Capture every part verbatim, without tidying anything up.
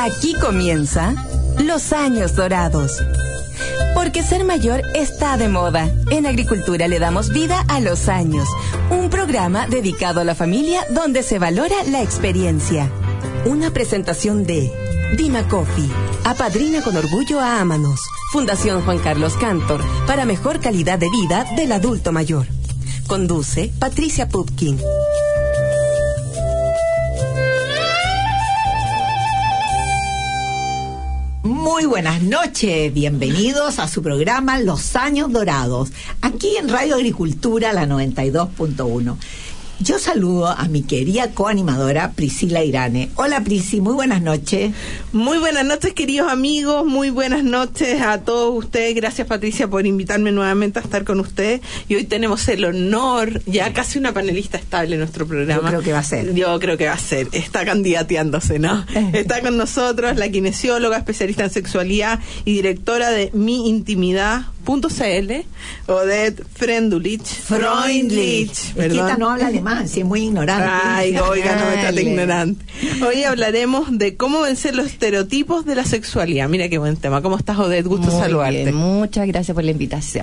Aquí comienza Los Años Dorados. Porque ser mayor está de moda. En Agricultura le damos vida a los años. Un programa dedicado a la familia donde se valora la experiencia. Una presentación de Dima Coffee. Apadrina con orgullo a Ámanos. Fundación Juan Carlos Cantor. Para mejor calidad de vida del adulto mayor. Conduce Patricia Pupkin. Muy buenas noches, bienvenidos a su programa Los Años Dorados, aquí en Radio Agricultura, la noventa y dos punto uno. Yo saludo a mi querida coanimadora Priscila Irane. Hola Prisi, muy buenas noches. Muy buenas noches, queridos amigos, muy buenas noches a todos ustedes. Gracias, Patricia, por invitarme nuevamente a estar con ustedes. Y hoy tenemos el honor, ya casi una panelista estable en nuestro programa. Yo creo que va a ser. Yo creo que va a ser. Está candidateándose, ¿no? Está con nosotros la kinesióloga, especialista en sexualidad y directora de Mi Intimidad punto c l, Odette Freundlich. Freundlich. Es que esta no habla alemán, si es muy ignorante. Ay, oiga, no me trate ignorante. Hoy hablaremos de cómo vencer los estereotipos de la sexualidad. Mira qué buen tema. ¿Cómo estás, Odette? Gusto muy saludarte. Bien, muchas gracias por la invitación.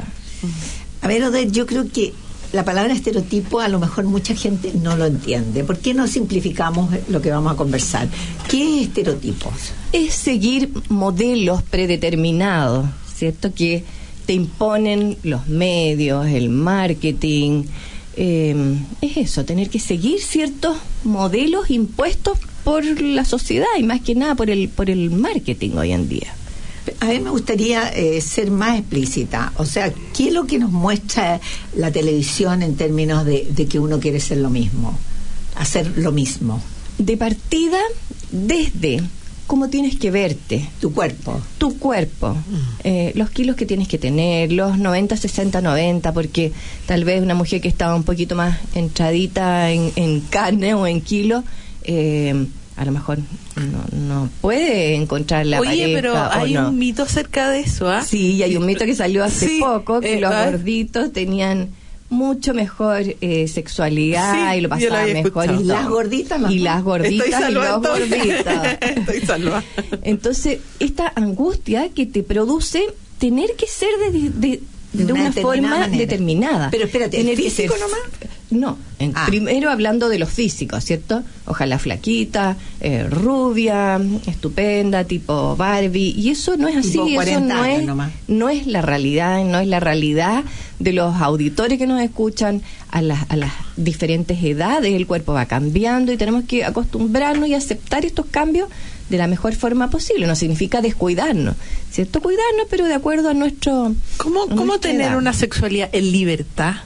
A ver, Odette, yo creo que la palabra estereotipo a lo mejor mucha gente no lo entiende. ¿Por qué no simplificamos lo que vamos a conversar? ¿Qué es estereotipos? Es seguir modelos predeterminados, ¿cierto? Que te imponen los medios, el marketing. Eh, es eso, tener que seguir ciertos modelos impuestos por la sociedad y más que nada por el, por el marketing hoy en día. A mí me gustaría eh, ser más explícita. O sea, ¿qué es lo que nos muestra la televisión en términos de, de que uno quiere ser lo mismo? Hacer lo mismo. De partida, desde cómo tienes que verte. Tu cuerpo. Tu cuerpo. Mm. Eh, los kilos que tienes que tener, los noventa, sesenta, noventa, porque tal vez una mujer que estaba un poquito más entradita en, en carne o en kilo, eh, a lo mejor no, no puede encontrar la Oye, pareja. Oye, pero hay no. un mito acerca de eso, ¿ah? ¿eh? Sí, hay un mito que salió hace sí, poco, que eh, los ¿eh? gorditos tenían mucho mejor eh, sexualidad sí, y lo pasaban mejor. Y las gorditas, y las gorditas y los gorditos. Estoy salva. Entonces, esta angustia que te produce tener que ser de, de, de, de una, una forma manera. determinada. Pero espérate, ¿el físico nomás? No, en, ah. primero hablando de los físicos, ¿cierto? Ojalá flaquita, eh, rubia, estupenda, tipo Barbie, y eso no es así, eso no es, no es la realidad, no es la realidad de los auditores que nos escuchan. A las, a las diferentes edades el cuerpo va cambiando y tenemos que acostumbrarnos y aceptar estos cambios de la mejor forma posible. No significa descuidarnos, ¿cierto? Cuidarnos, pero de acuerdo a nuestro... ¿Cómo, cómo tener edad? Una sexualidad en libertad?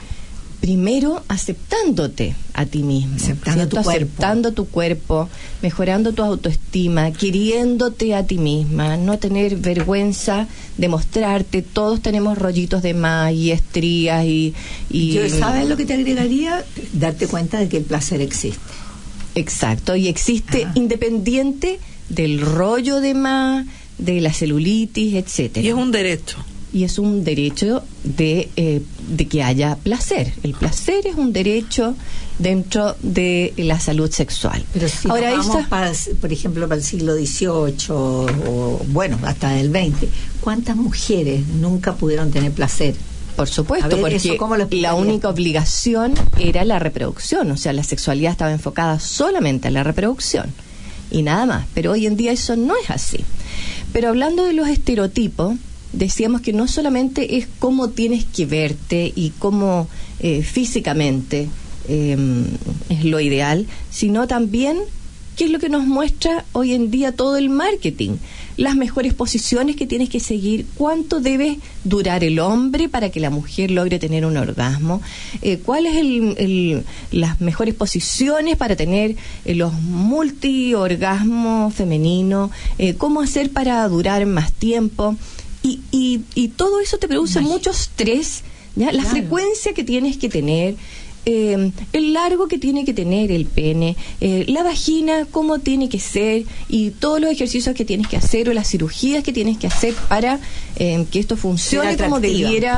Primero, aceptándote a ti mismo, aceptando tu, aceptando tu cuerpo, mejorando tu autoestima, queriéndote a ti misma, no tener vergüenza de mostrarte. Todos tenemos rollitos de más y estrías y... y Yo, ¿sabes lo que te agregaría? Darte cuenta de que el placer existe. Exacto, y existe ah. independiente del rollo de más, de la celulitis, etcétera. Y es un derecho. Y es un derecho de, eh, de que haya placer. El placer es un derecho dentro de la salud sexual. Pero si Ahora vamos, esa... para, por ejemplo, para el siglo dieciocho o, bueno, hasta el veinte, ¿cuántas mujeres nunca pudieron tener placer? Por supuesto, ver, porque la única obligación era la reproducción. O sea, la sexualidad estaba enfocada solamente a la reproducción y nada más. Pero hoy en día eso no es así. Pero hablando de los estereotipos, decíamos que no solamente es cómo tienes que verte y cómo eh, físicamente eh, es lo ideal, sino también qué es lo que nos muestra hoy en día todo el marketing, las mejores posiciones que tienes que seguir, cuánto debe durar el hombre para que la mujer logre tener un orgasmo, eh, cuáles el, el, las mejores posiciones para tener eh, los multiorgasmos femeninos, eh, cómo hacer para durar más tiempo. Y, y, y todo eso te produce Imagínate. mucho estrés, ¿ya? La claro. frecuencia que tienes que tener, eh, el largo que tiene que tener el pene, eh, la vagina, cómo tiene que ser, y todos los ejercicios que tienes que hacer o las cirugías que tienes que hacer para eh, que esto funcione como debiera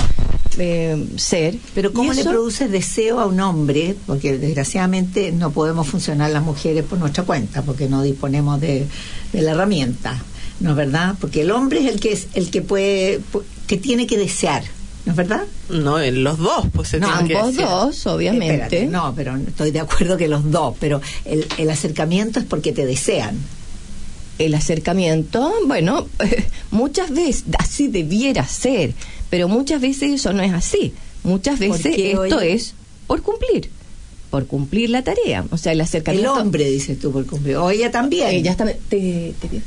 eh, ser. Pero ¿cómo eso, le produce deseo a un hombre? Porque desgraciadamente no podemos funcionar las mujeres por nuestra cuenta, porque no disponemos de, de la herramienta, ¿no es verdad? Porque el hombre es el que es el que puede, que tiene que desear, ¿no es verdad? No, en los dos, pues se no, tiene que ambos desear. dos, obviamente. Espérate, no, pero estoy de acuerdo que los dos, pero el, el acercamiento es porque te desean. El acercamiento, bueno, muchas veces así debiera ser, pero muchas veces eso no es así. Muchas veces esto hoy... es por cumplir, por cumplir la tarea. O sea, el acercamiento... El hombre, dices tú, por cumplir. O ella también. Ella está... Te, te,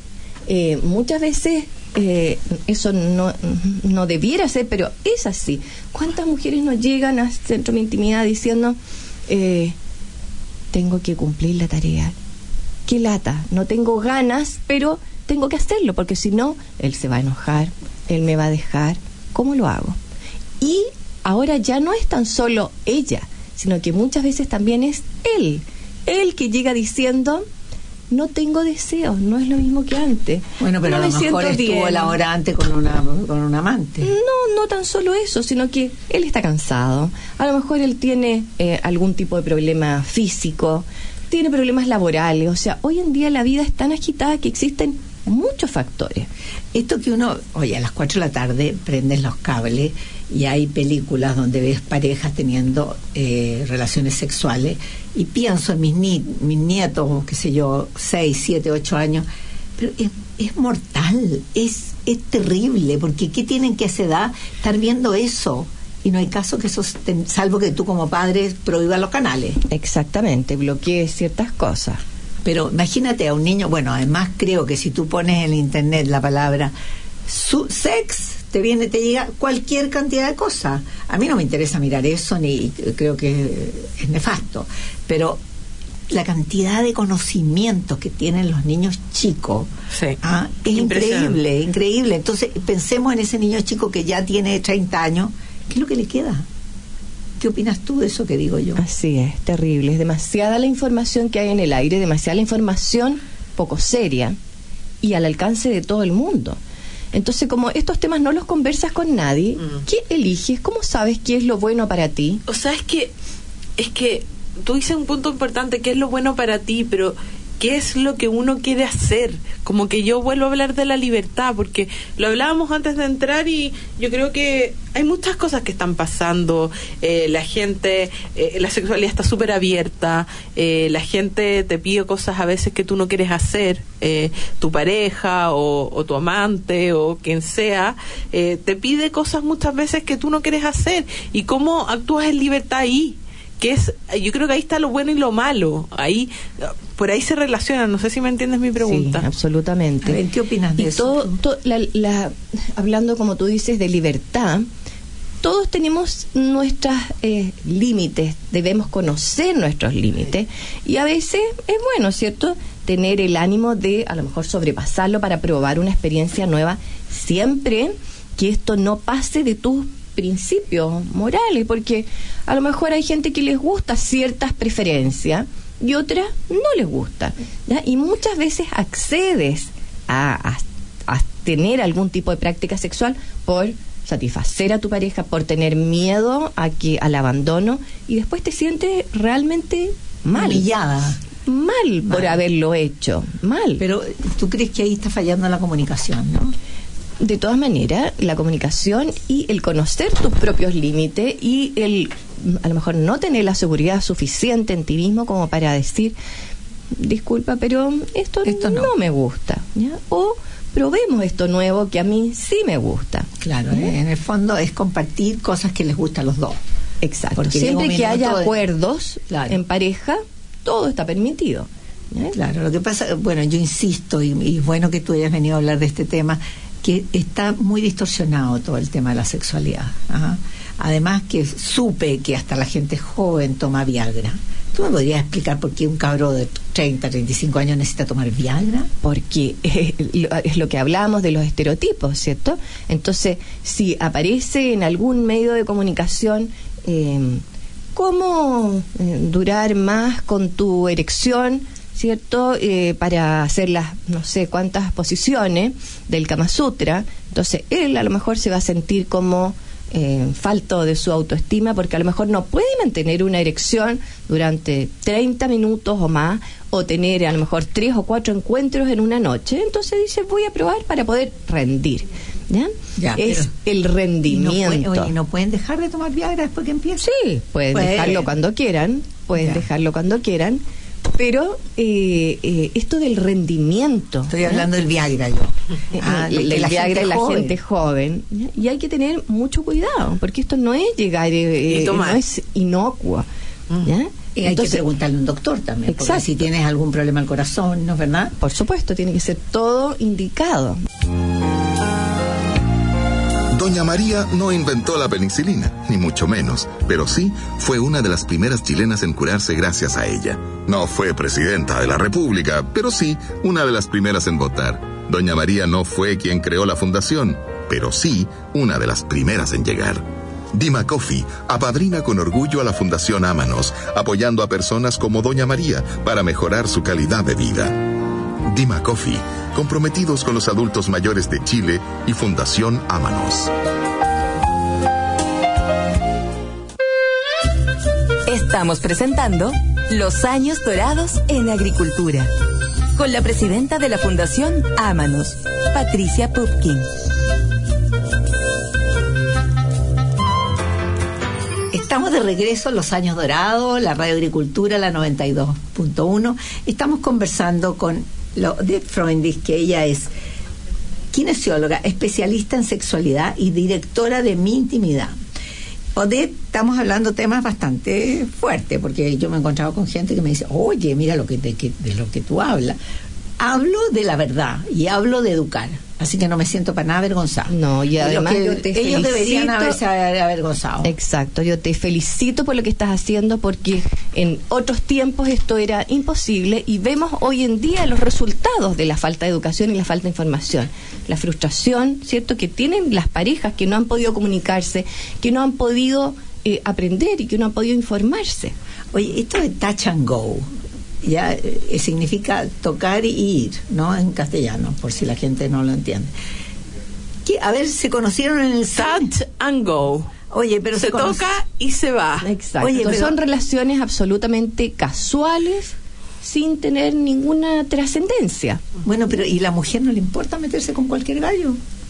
eh, muchas veces eh, eso no, no debiera ser, pero es así. ¿Cuántas mujeres nos llegan al centro de intimidad diciendo, eh, tengo que cumplir la tarea? Qué lata, no tengo ganas, pero tengo que hacerlo, porque si no, él se va a enojar, él me va a dejar. ¿Cómo lo hago? Y ahora ya no es tan solo ella, sino que muchas veces también es él, él que llega diciendo, no tengo deseos, no es lo mismo que antes. Bueno, pero no a me lo mejor siento estuvo bien. la hora antes con una con un amante. No, no tan solo eso, sino que él está cansado. A lo mejor él tiene eh, algún tipo de problema físico, tiene problemas laborales. O sea, hoy en día la vida es tan agitada que existen muchos factores. Esto que uno, oye, a las cuatro de la tarde prendes los cables y hay películas donde ves parejas teniendo eh, relaciones sexuales y pienso en mis, ni- mis nietos, qué sé yo, seis, siete, ocho años, pero es, es mortal, es, es terrible, porque ¿qué tienen que a esa edad estar viendo eso? Y no hay caso que eso, te, salvo que tú como padre prohíbas los canales. Exactamente, bloquees ciertas cosas. Pero imagínate a un niño, bueno, además creo que si tú pones en internet la palabra su sex, te viene, te llega cualquier cantidad de cosas. A mí no me interesa mirar eso, ni creo que es nefasto, pero la cantidad de conocimientos que tienen los niños chicos, sí, ah, es increíble, increíble. Entonces pensemos en ese niño chico que ya tiene treinta años, ¿qué es lo que le queda? ¿Qué opinas tú de eso que digo yo? Así es, terrible. Es demasiada la información que hay en el aire, demasiada la información poco seria y al alcance de todo el mundo. Entonces, como estos temas no los conversas con nadie, mm. ¿qué eliges? ¿Cómo sabes qué es lo bueno para ti? O sea, es que, es que tú dices un punto importante, ¿qué es lo bueno para ti? Pero ¿qué es lo que uno quiere hacer? Como que yo vuelvo a hablar de la libertad, porque lo hablábamos antes de entrar y yo creo que hay muchas cosas que están pasando. Eh, la gente, eh, la sexualidad está súper abierta, eh, la gente te pide cosas a veces que tú no quieres hacer, eh, tu pareja o, o tu amante o quien sea, eh, te pide cosas muchas veces que tú no quieres hacer. ¿Y cómo actúas en libertad ahí? Que es, yo creo que ahí está lo bueno y lo malo, ahí por ahí se relacionan. No sé si me entiendes mi pregunta. Sí, absolutamente. A ver, ¿qué opinas de y eso? Todo, todo, la, la, hablando, como tú dices, de libertad, todos tenemos nuestros eh, límites, debemos conocer nuestros límites y a veces es bueno, ¿cierto?, tener el ánimo de a lo mejor sobrepasarlo para probar una experiencia nueva, siempre que esto no pase de tus principios morales, porque a lo mejor hay gente que les gusta ciertas preferencias y otras no les gusta, ¿ya? Y muchas veces accedes a, a, a tener algún tipo de práctica sexual por satisfacer a tu pareja, por tener miedo a que al abandono, y después te sientes realmente mal, humillada, mal por mal. haberlo hecho, mal. Pero tú crees que ahí está fallando la comunicación, ¿no? De todas maneras, la comunicación y el conocer tus propios límites y el, a lo mejor, no tener la seguridad suficiente en ti mismo como para decir, disculpa, pero esto, esto no. no me gusta, ¿ya? O probemos esto nuevo que a mí sí me gusta. Claro, ¿eh? En el fondo es compartir cosas que les gustan a los dos. Exacto. Porque siempre que haya de... acuerdos claro. en pareja, todo está permitido. ¿eh? Claro, lo que pasa, bueno, yo insisto, y, y es bueno que tú hayas venido a hablar de este tema, que está muy distorsionado todo el tema de la sexualidad. Ajá. Además que supe que hasta la gente joven toma Viagra. ¿Tú me podrías explicar por qué un cabro de treinta, treinta y cinco años necesita tomar Viagra? Porque eh, es lo que hablábamos de los estereotipos, ¿cierto? Entonces, si aparece en algún medio de comunicación eh, cómo eh, durar más con tu erección, ¿cierto? Eh, para hacer las no sé cuántas posiciones del Kama Sutra, entonces él a lo mejor se va a sentir como eh, falto de su autoestima, porque a lo mejor no puede mantener una erección durante treinta minutos o más, o tener a lo mejor tres o cuatro encuentros en una noche. Entonces dice, voy a probar para poder rendir. ¿Ya? Ya, es el rendimiento. ¿Y no, puede, oye, ¿no pueden dejar de tomar Viagra después que empiece? Sí, pueden pues, dejarlo cuando quieran, pueden ya. dejarlo cuando quieran, pero eh, eh, esto del rendimiento. Estoy hablando ¿eh? del Viagra yo. Ah, el, el Viagra y la joven. gente joven. ¿ya? Y hay que tener mucho cuidado, porque esto no es llegar, eh, no es inocuo. Mm. ¿ya? Y hay Entonces, que preguntarle a un doctor también, exacto. porque si tienes algún problema al corazón, ¿no es verdad? Por supuesto, tiene que ser todo indicado. Doña María no inventó la penicilina, ni mucho menos, pero sí fue una de las primeras chilenas en curarse gracias a ella. No fue presidenta de la República, pero sí una de las primeras en votar. Doña María no fue quien creó la fundación, pero sí una de las primeras en llegar. Dima Coffee apadrina con orgullo a la Fundación Ámanos, apoyando a personas como Doña María para mejorar su calidad de vida. Dima Coffee, comprometidos con los adultos mayores de Chile y Fundación Ámanos. Estamos presentando Los Años Dorados en Agricultura, con la presidenta de la Fundación Ámanos, Patricia Pupkin. Estamos de regreso en Los Años Dorados, la Radio Agricultura, la noventa y dos punto uno. Estamos conversando con Odette Freundlich, que ella es kinesióloga, especialista en sexualidad y directora de Mi Intimidad. Odette, estamos hablando temas bastante fuertes, porque yo me he encontrado con gente que me dice, oye, mira lo que de, que, de lo que tú hablas. Hablo de la verdad y hablo de educar, así que no me siento para nada avergonzada. No, y además yo te ellos felicito, deberían haberse avergonzado. Exacto, yo te felicito por lo que estás haciendo, porque en otros tiempos esto era imposible y vemos hoy en día los resultados de la falta de educación y la falta de información. La frustración, ¿cierto?, que tienen las parejas que no han podido comunicarse, que no han podido eh, aprender y que no han podido informarse. Oye, esto de touch and go, ya eh, significa tocar y ir, ¿no? En castellano, por si la gente no lo entiende. ¿Qué? A ver, se conocieron en el touch and go. Oye, pero se, se conoce... toca y se va. Exacto. Oye, pero... son relaciones absolutamente casuales, sin tener ninguna trascendencia. Bueno, pero ¿y la mujer no le importa meterse con cualquier gallo?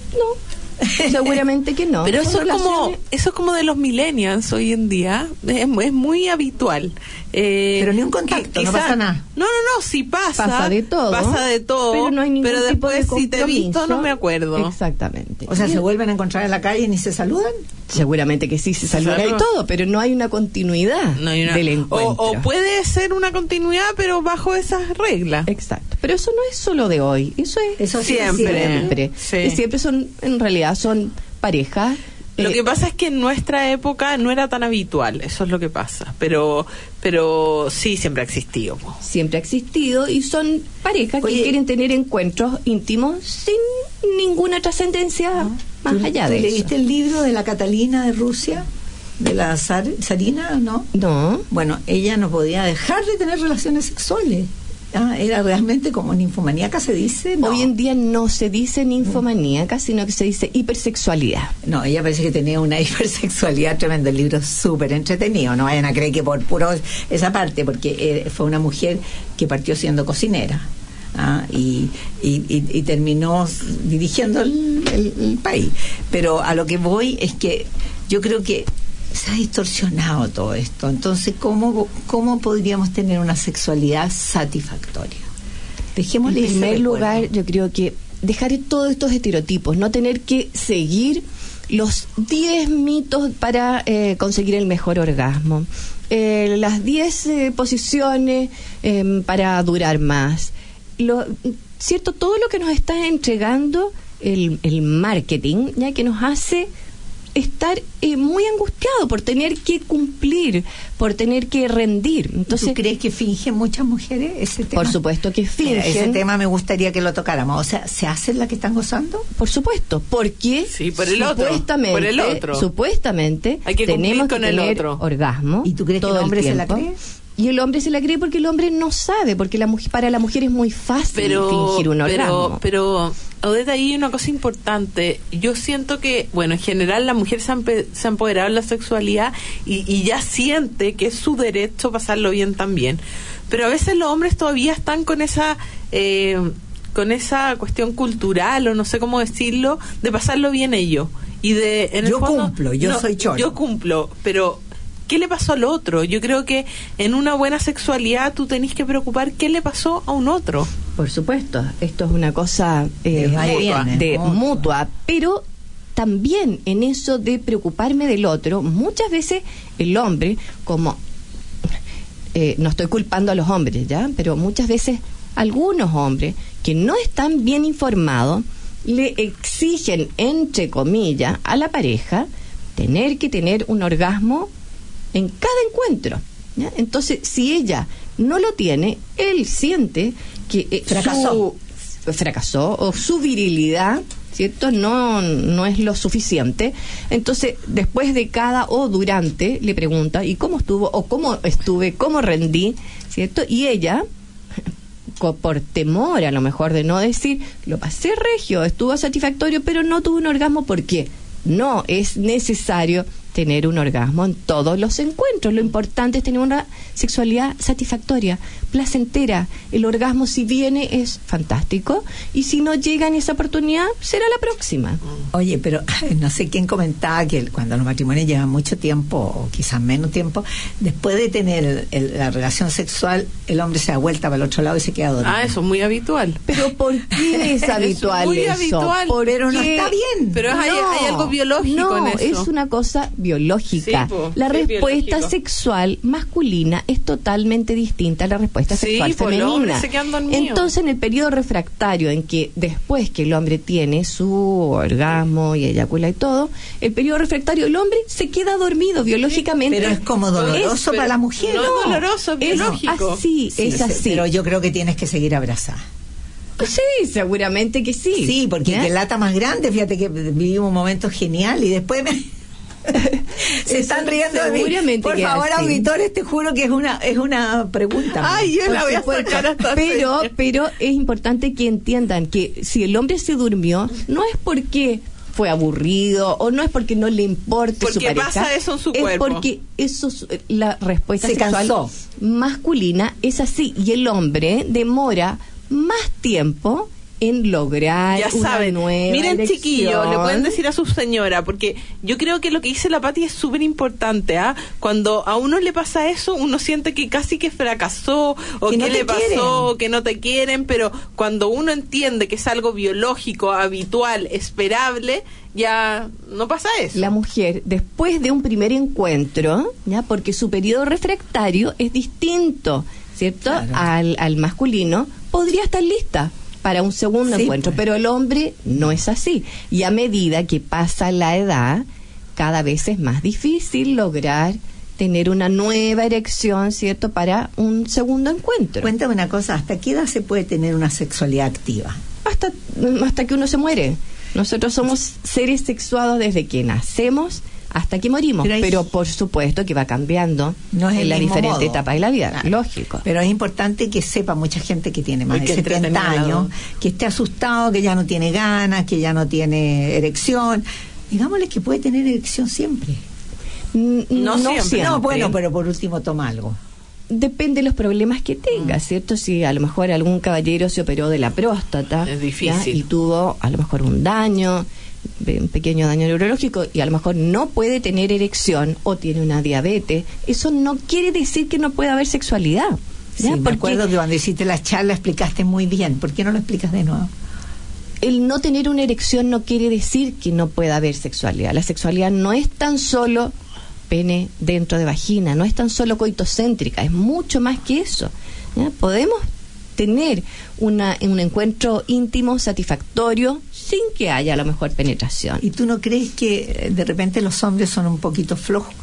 No. Seguramente que no. Pero eso es como eso es como de los millennials hoy en día, es, es muy habitual. Eh, pero ni un contacto, quizá, no pasa nada. No, no, no, sí pasa. Pasa de todo. Pasa de todo. Pero no hay ningún pero tipo después de si te he visto no me acuerdo. Exactamente. O sea, ¿se vuelven a encontrar en la calle y ni se saludan? Seguramente que sí, se saludan y todo, pero no hay una continuidad no hay una... del encuentro. O, o puede ser una continuidad, pero bajo esas reglas. Exacto. Pero eso no es solo de hoy, eso es eso siempre. Siempre. Sí. Y siempre son, en realidad, son parejas. Lo eh, que pasa es que en nuestra época no era tan habitual, eso es lo que pasa, pero pero sí siempre ha existido. Siempre ha existido y son parejas Oye, que quieren tener encuentros íntimos sin ninguna trascendencia no, más ¿tú, allá ¿tú de eso. ¿Leíste el libro de la Catalina de Rusia? ¿De la Zar, Zarina, no? No. Bueno, ella no podía dejar de tener relaciones sexuales. Ah, era realmente como ninfomaníaca, se dice. No. Hoy en día no se dice ninfomaníaca, sino que se dice hipersexualidad. No, ella parece que tenía una hipersexualidad tremenda. El libro es súper entretenido. No vayan a creer que por puro esa parte, porque eh, fue una mujer que partió siendo cocinera. Ah, y, y, y, y terminó dirigiendo el, el, el país. Pero a lo que voy es que yo creo que se ha distorsionado todo esto. Entonces, ¿cómo, cómo podríamos tener una sexualidad satisfactoria? Dejémosle en primer lugar, yo creo que dejar todos estos estereotipos, no tener que seguir los diez mitos para eh, conseguir el mejor orgasmo, eh, las diez eh, posiciones eh, para durar más. Lo, ¿cierto? Todo lo que nos está entregando el, el marketing, ya que nos hace estar eh, muy angustiado por tener que cumplir, por tener que rendir. Entonces, ¿tú crees que fingen muchas mujeres ese tema? Por supuesto que fingen. Mira, ese tema me gustaría que lo tocáramos. O sea, ¿se hacen las que están gozando? Por supuesto, porque sí, por el supuestamente, otro, por el otro. Supuestamente hay que tenemos con que el tener otro. orgasmo. ¿Y tú crees que el hombre se la cree? Y el hombre se la cree porque el hombre no sabe, porque la mujer, para la mujer es muy fácil pero, fingir un orgasmo. Pero, pero, Odette, ahí hay una cosa importante. Yo siento que, bueno, en general la mujer se ha, se ha empoderado en la sexualidad y, y ya siente que es su derecho pasarlo bien también. Pero a veces los hombres todavía están con esa... Eh, con esa cuestión cultural, o no sé cómo decirlo, de pasarlo bien ellos. Y de, en yo el fondo, cumplo, yo no, soy choro. Yo cumplo, pero... ¿qué le pasó al otro? Yo creo que en una buena sexualidad tú tenés que preocupar qué le pasó a un otro. Por supuesto, esto es una cosa eh, de, mutua, de mutua. mutua, pero también en eso de preocuparme del otro, muchas veces el hombre, como eh, no estoy culpando a los hombres, ¿ya? Pero muchas veces algunos hombres que no están bien informados le exigen, entre comillas, a la pareja tener que tener un orgasmo en cada encuentro, ¿ya? Entonces, si ella no lo tiene, él siente que eh, fracasó. Su, fracasó o su virilidad, ¿cierto? No, no es lo suficiente. Entonces, después de cada o durante, le pregunta, ¿y cómo estuvo? O cómo estuve, cómo rendí, ¿cierto? Y ella, por temor a lo mejor de no decir, lo pasé regio, estuvo satisfactorio, pero no tuve un orgasmo, ¿por qué? No es necesario tener un orgasmo en todos los encuentros. Lo importante es tener una sexualidad satisfactoria, placentera. El orgasmo, si viene, es fantástico, y si no llega en esa oportunidad, será la próxima. Oye, pero no sé quién comentaba que cuando los matrimonios llevan mucho tiempo, o quizás menos tiempo, después de tener el, el, la relación sexual, el hombre se da vuelta para el otro lado y se queda dormido. Ah, eso es muy habitual. Pero ¿por qué es habitual es muy eso? habitual. Pero no está bien. Pero no, hay, hay algo biológico no, en eso. Es una cosa biológica. Sí, po, la sí, respuesta biológico. sexual masculina es totalmente distinta a la respuesta Sí, sexual po, los hombres femenina. se quedan dormidos. Entonces, en el periodo refractario, en que después que el hombre tiene su orgasmo y eyacula y todo, el periodo refractario, el hombre se queda dormido biológicamente. Pero es como doloroso Es- para la mujer. no, No, es doloroso, es biológico. así, Sí, es así. Pero yo creo que tienes que seguir abrazada. Sí, seguramente que sí. Sí, porque ¿Ya? que lata más grande, fíjate que vivimos un momento genial y después me... se están riendo de mí. Seguramente Por que favor, así. auditores, te juro que es una es una pregunta. Ay, yo Por la voy a supuesto. sacar hasta pero seña. pero es importante que entiendan que si el hombre se durmió, no es porque fue aburrido o no es porque no le importe Porque su pareja, pasa eso en su es cuerpo. porque eso es- la respuesta Se sexual cansó. masculina es así, y el hombre demora más tiempo en lograr Ya una saben, nueva miren erección. chiquillos, le pueden decir a su señora, porque yo creo que lo que dice la Pati es súper importante, ¿ah? Cuando a uno le pasa eso, uno siente que casi que fracasó, o Que que no le te pasó, quieren. o que no te quieren, pero cuando uno entiende que es algo biológico, habitual, esperable, ya no pasa eso. La mujer, después de un primer encuentro, ya porque su periodo refractario es distinto, ¿cierto? Claro. Al, al masculino, podría estar lista para un segundo Sí, encuentro, pues. pero el hombre no es así. Y a medida que pasa la edad, cada vez es más difícil lograr tener una nueva erección, ¿cierto? Para un segundo encuentro. Cuéntame una cosa, ¿hasta qué edad se puede tener una sexualidad activa? Hasta, hasta que uno se muere. Nosotros somos seres sexuados desde que nacemos hasta que morimos, Pero pero, hay- por supuesto que va cambiando No es en el las mismo diferentes modo. etapas de la vida, Claro. lógico. Pero es importante que sepa mucha gente que tiene más Uy, de qué setenta entretenido. años, que esté asustado, que ya no tiene ganas, que ya no tiene erección. Digámosle que puede tener erección siempre. N- No siempre. No, bueno, pero por último toma algo. Depende de los problemas que tenga, ¿cierto? Si a lo mejor algún caballero se operó de la próstata, Es difícil. ¿ya? Y tuvo a lo mejor un daño, un pequeño daño neurológico, y a lo mejor no puede tener erección o tiene una diabetes, eso no quiere decir que no pueda haber sexualidad. Sí, ¿ya? me Porque acuerdo que cuando hiciste la charla explicaste muy bien. ¿Por qué no lo explicas de nuevo? el no tener una erección no quiere decir que no pueda haber sexualidad. La sexualidad no es tan solo pene dentro de vagina, no es tan solo coitocéntrica, es mucho más que eso. ¿Ya? Podemos tener una, un encuentro íntimo, satisfactorio, sin que haya a lo mejor penetración. ¿Y tú no crees que eh, de repente los hombres son un poquito flojos?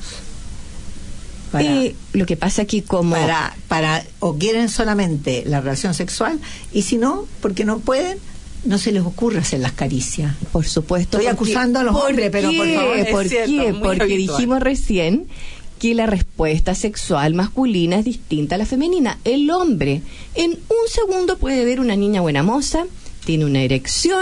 Para, Eh, lo que pasa aquí como... para, para, o quieren solamente la relación sexual, y si no, porque no pueden, no se les ocurre hacer las caricias. Por supuesto. Estoy porque- acusando a los ¿por hombres, pero por qué? favor, es ¿Por cierto, qué? muy Porque habitual. dijimos recién que la respuesta sexual masculina es distinta a la femenina. El hombre en un segundo puede ver una niña buena moza, tiene una erección,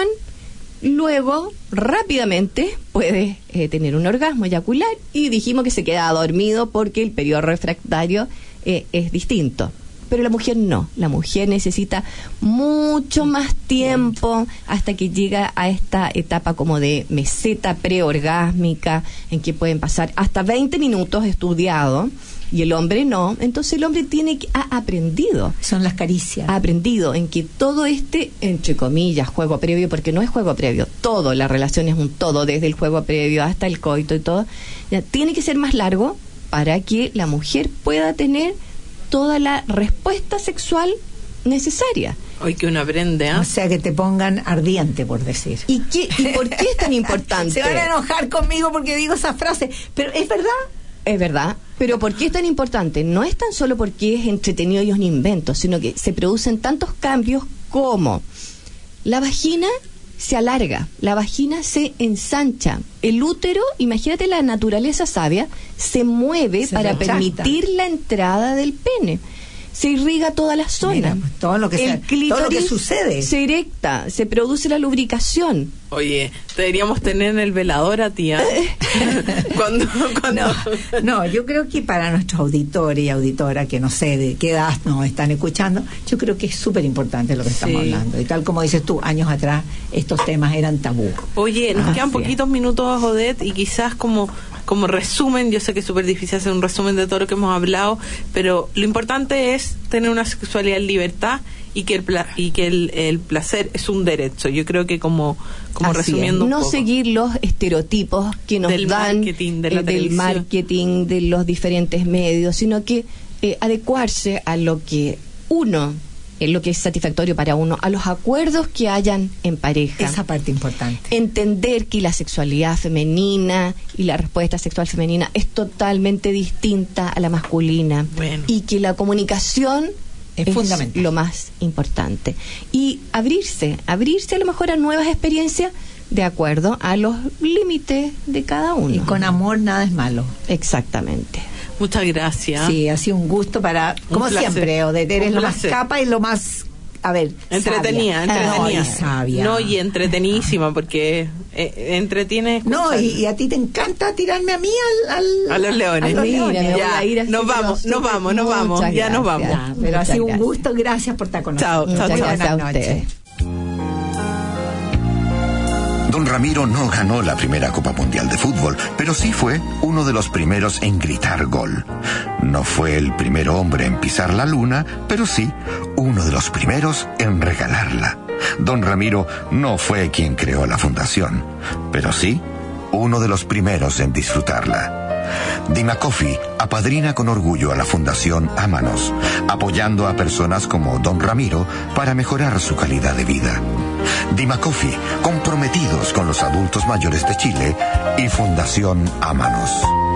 luego rápidamente puede eh, tener un orgasmo eyacular y dijimos que se queda dormido porque el periodo refractario eh, es distinto. Pero la mujer no, la mujer necesita mucho más tiempo hasta que llega a esta etapa como de meseta preorgásmica, en que pueden pasar hasta veinte minutos estudiado, y el hombre no. Entonces el hombre tiene que, ha aprendido. Son las caricias. Ha aprendido en que todo este, entre comillas, juego previo, porque no es juego previo, todo, la relación es un todo, desde el juego previo hasta el coito y todo, ya, tiene que ser más largo para que la mujer pueda tener toda la respuesta sexual necesaria. Hoy que uno aprende, ¿eh? O sea, que te pongan ardiente, por decir. ¿Y, qué, ¿Y por qué es tan importante? Se van a enojar conmigo porque digo esa frase, pero es verdad. Es verdad, pero ¿por qué es tan importante? No es tan solo porque es entretenido y es un invento, sino que se producen tantos cambios como la vagina se alarga, la vagina se ensancha, el útero, imagínate la naturaleza sabia, se mueve se para retracta. Permitir la entrada del pene. Se irriga toda la zona. Mira, todo lo que el se, todo lo que sucede. Se erecta, se produce la lubricación. Oye, deberíamos tener en el velador a tía. cuando, cuando... No, no, yo creo que para nuestros auditores y auditoras que no sé de qué edad nos están escuchando, yo creo que es súper importante lo que estamos sí. hablando. Y tal como dices tú, años atrás estos temas eran tabú. Oye, nos ah, quedan sí. poquitos minutos, Odette, y quizás como como resumen, yo sé que es súper difícil hacer un resumen de todo lo que hemos hablado, pero lo importante es tener una sexualidad en libertad y que el pla- y que el, el placer es un derecho. Yo creo que como como Así resumiendo es. No un poco. seguir los estereotipos que nos del dan marketing, de la eh, del marketing, de los diferentes medios, sino que eh, adecuarse a lo que uno es lo que es satisfactorio para uno, a los acuerdos que hayan en pareja. Esa parte importante. Entender que la sexualidad femenina y la respuesta sexual femenina es totalmente distinta a la masculina. Bueno. Y que la comunicación es, es fundamental, lo más importante. Y abrirse, abrirse a lo mejor a nuevas experiencias de acuerdo a los límites de cada uno. Y con amor nada es malo. Exactamente. Muchas gracias. Sí, ha sido un gusto para, un como placer. Siempre, Odette, eres lo más capa y lo más, a ver, entretenida, sabia. entretenida. No, y sabia. No, y entretenidísima, porque eh, entretiene. No, y, y a ti te encanta tirarme a mí al, al a los leones. A los Mira, leones. Me ya, voy a ir nos vamos, nos vamos, nos vamos, ya gracias. nos vamos. Ya, pero ha sido un gusto, gracias por estar con nosotros. Chao, chao, chao. Buenas noches. Don Ramiro no ganó la primera Copa Mundial de Fútbol, pero sí fue uno de los primeros en gritar gol. No fue el primer hombre en pisar la luna, pero sí uno de los primeros en regalarla. Don Ramiro no fue quien creó la fundación, pero sí uno de los primeros en disfrutarla. Dima Coffee apadrina con orgullo a la Fundación Ámanos, apoyando a personas como Don Ramiro para mejorar su calidad de vida. Dima Coffee, comprometidos con los adultos mayores de Chile, y Fundación Ámanos.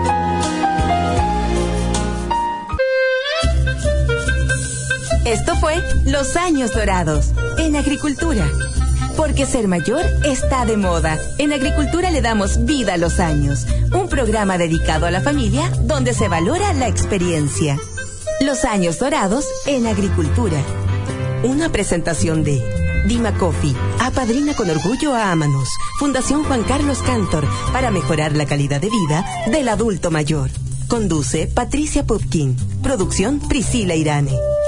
Esto fue Los Años Dorados en Agricultura. Porque ser mayor está de moda. En Agricultura le damos vida a los años. Un programa dedicado a la familia donde se valora la experiencia. Los Años Dorados en Agricultura. Una presentación de Dima Coffee, apadrina con orgullo a Ámanos. Fundación Juan Carlos Cantor, para mejorar la calidad de vida del adulto mayor. Conduce Patricia Pupkin. Producción Priscila Irane.